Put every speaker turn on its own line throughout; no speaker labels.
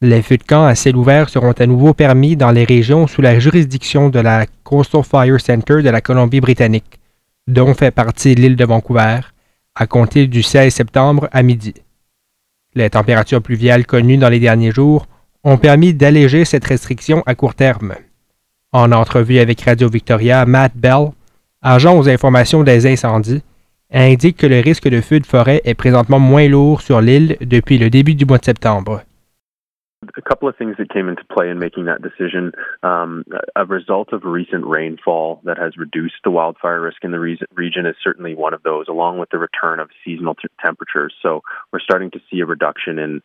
Les feux de camp à ciel ouvert seront à nouveau permis dans les régions sous la juridiction de la Coastal Fire Center de la Colombie-Britannique, dont fait partie l'île de Vancouver, à compter du 16 septembre à midi. Les températures pluviales connues dans les derniers jours ont permis d'alléger cette restriction à court terme. En entrevue avec Radio-Victoria, Matt Bell, agent aux informations des incendies, indique que le risque de feu de forêt est présentement moins lourd sur l'île depuis le début du mois de septembre.
A couple of things that came into play in making that decision. A result of recent rainfall that has reduced the wildfire risk in the region is certainly one of those, along with the return of seasonal temperatures. So we're starting to see a reduction in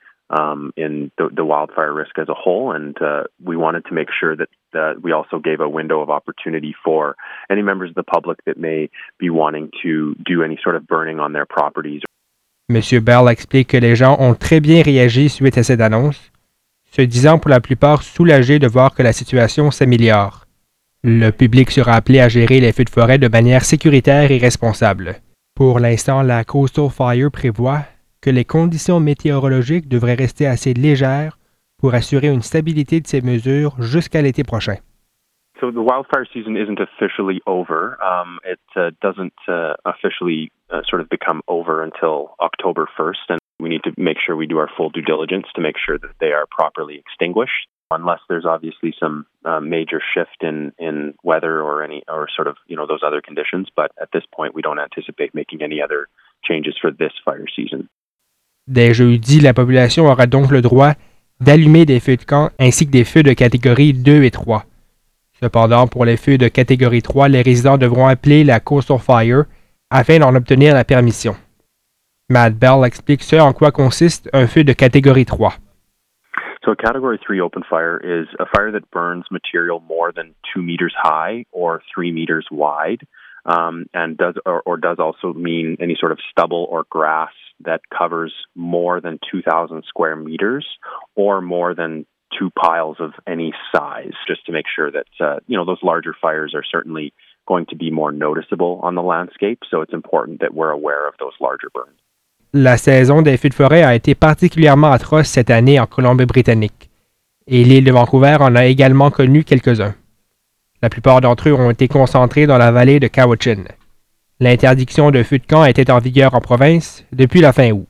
the wildfire risk as a whole, and we wanted to make sure that we also gave a window of opportunity for any members of the public that may be wanting to do any sort of burning on their properties.
M. Bell explique que les gens ont très bien réagi suite à cette annonce, se disant pour la plupart soulagés de voir que la situation s'améliore. Le public sera appelé à gérer les feux de forêt de manière sécuritaire et responsable. Pour l'instant, la Coastal Fire prévoit que les conditions météorologiques devraient rester assez légères pour assurer une stabilité de ces mesures jusqu'à l'été prochain.
So the wildfire season isn't officially over. It doesn't officially sort of become over until October 1st, and we need to make sure we do our full due diligence to make sure that they are properly extinguished, unless there's obviously some major shift in weather or sort of, those other conditions. But at this point, we don't anticipate making any other changes for this fire season.
Dès jeudi, la population aura donc le droit d'allumer des feux de camp ainsi que des feux de catégorie 2 et 3. Cependant, pour les feux de catégorie 3, les résidents devront appeler la Coastal Fire afin d'en obtenir la permission. Matt Bell explique ce en quoi consiste un feu de catégorie 3.
So a Category 3 open fire is a fire that burns material more than 2 meters high or 3 meters wide, and does also mean any sort of stubble or grass that covers more than 2,000 square meters or more than 2 piles of any size, just to make sure that, those larger fires are certainly going to be more noticeable on the landscape, so it's important that we're aware of those larger burns.
La saison des feux de forêt a été particulièrement atroce cette année en Colombie-Britannique, et l'île de Vancouver en a également connu quelques-uns. La plupart d'entre eux ont été concentrés dans la vallée de Cowichan. L'interdiction de feux de camp était en vigueur en province depuis la fin août.